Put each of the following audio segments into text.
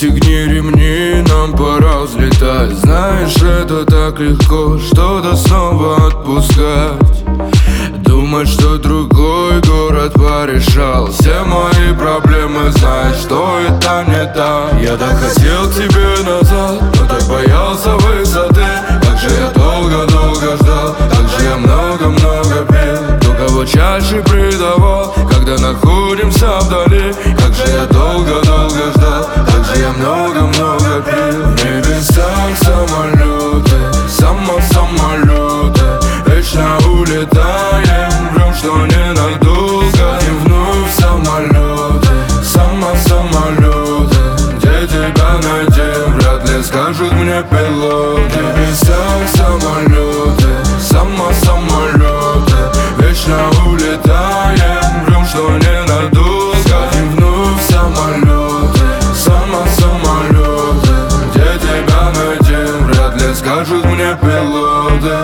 Пристегни ремни, нам пора взлетать. Знаешь, это так легко что-то снова отпускать. Думать, что другой город порешал все мои проблемы, знаешь, что это не так. Я так хотел к тебе назад, но так боялся высоты. Как же я долго-долго ждал, как же я много-много пил. Кто кого чаще предавал, когда находимся вдали. Как же я долго-долго ждал, как же я много-много пил. В небесах самолеты, самолеты, вечно улетаем, врем, что ненадолго. И вновь самолеты, самолеты, где тебя найдем, вряд ли скажут мне пилоты. В небесах самолеты, самолеты, вечно улетаем, врем, что ненадолго. И вновь самолеты, самолеты, где тебя найдем, вряд ли скажут мне пилоты.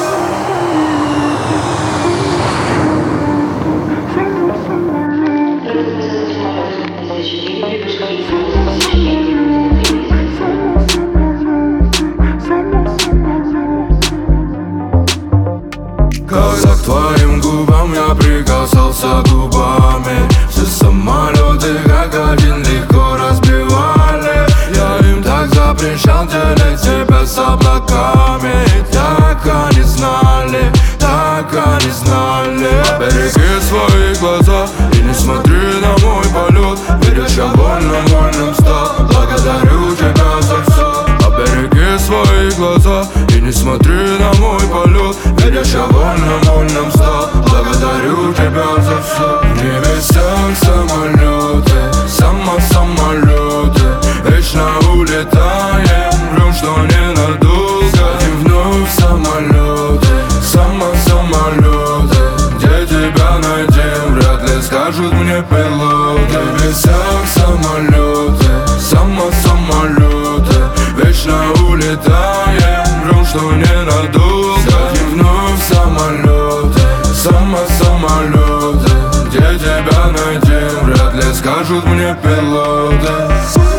Когда к твоим губам я прикасался губами, все самолеты как один легко разбивали. Я им так запрещал делить тебя с облаками. И так они знали, так они знали. Береги свои глаза и не смотри на мой полет. Видишь, я вольным стал, благодарю тебя за все. Береги свои глаза и не смотри на мой полет. Видишь, я вольным стал, благодарю тебя за все. В небесах самолеты, самолеты, вечно улетаем, врем, что ненадолго. И вновь самолеты, самолеты, где тебя найдем, вряд ли скажут мне пилоты. В небесах самолеты, самолеты, вечно улетаем, врем, что ненадолго. И вновь самолеты, самолеты, где тебя найдем, вряд ли скажут мне пилоты.